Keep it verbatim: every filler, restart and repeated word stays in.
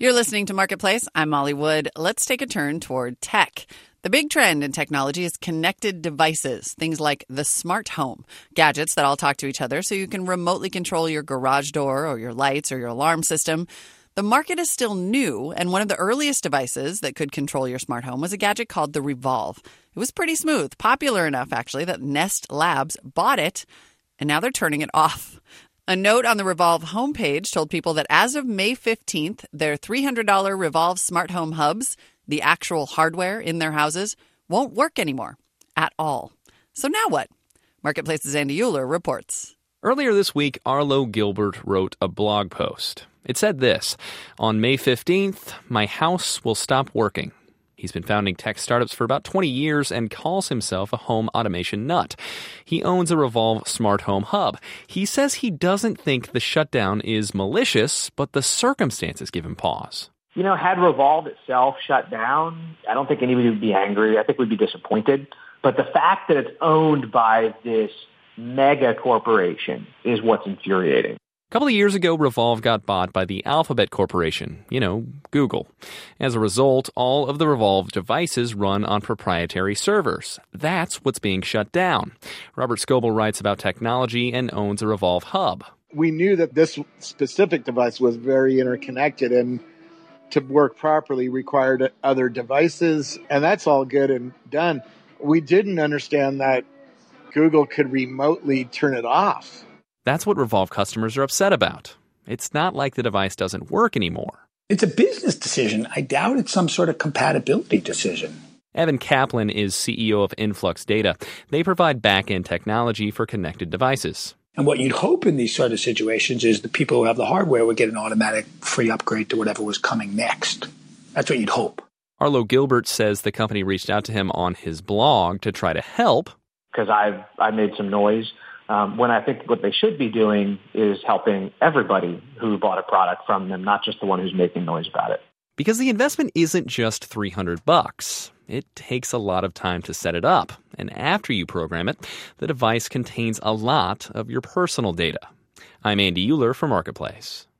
You're listening to Marketplace. I'm Molly Wood. Let's take a turn toward tech. The big trend in technology is connected devices, things like the smart home, gadgets that all talk to each other so you can remotely control your garage door or your lights or your alarm system. The market is still new, and one of the earliest devices that could control your smart home was a gadget called the Revolve. It was pretty smooth, popular enough, actually, that Nest Labs bought it, and now they're turning it off. A note on the Revolve homepage told people that as of May fifteenth, their three hundred dollars Revolve smart home hubs, the actual hardware in their houses, won't work anymore at all. So now what? Marketplace's Andy Euler reports. Earlier this week, Arlo Gilbert wrote a blog post. It said this: on May fifteenth, my house will stop working. He's been founding tech startups for about twenty years and calls himself a home automation nut. He owns a Revolve smart home hub. He says he doesn't think the shutdown is malicious, but the circumstances give him pause. You know, had Revolve itself shut down, I don't think anybody would be angry. I think we'd be disappointed. But the fact that it's owned by this mega corporation is what's infuriating. A couple of years ago, Revolve got bought by the Alphabet Corporation, you know, Google. As a result, all of the Revolve devices run on proprietary servers. That's what's being shut down. Robert Scoble writes about technology and owns a Revolve hub. We knew that this specific device was very interconnected and to work properly required other devices, and that's all good and done. We didn't understand that Google could remotely turn it off. That's what Revolve customers are upset about. It's not like the device doesn't work anymore. It's a business decision. I doubt it's some sort of compatibility decision. Evan Kaplan is C E O of Influx Data. They provide back-end technology for connected devices. And what you'd hope in these sort of situations is the people who have the hardware would get an automatic free upgrade to whatever was coming next. That's what you'd hope. Arlo Gilbert says the company reached out to him on his blog to try to help. Because I've I made some noise. Um, when I think what they should be doing is helping everybody who bought a product from them, not just the one who's making noise about it. Because the investment isn't just three hundred bucks. It takes a lot of time to set it up. And after you program it, the device contains a lot of your personal data. I'm Andy Euler for Marketplace.